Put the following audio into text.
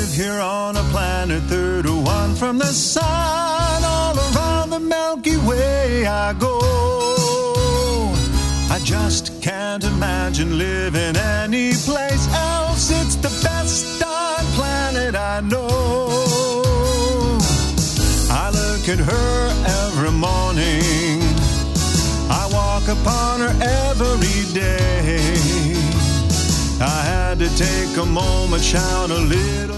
live here on a planet 31 from the sun. All around the Milky Way I go. I just can't imagine living any place else. It's the best darn planet I know. I look at her every morning. I walk upon her every day. I had to take a moment, shout a little.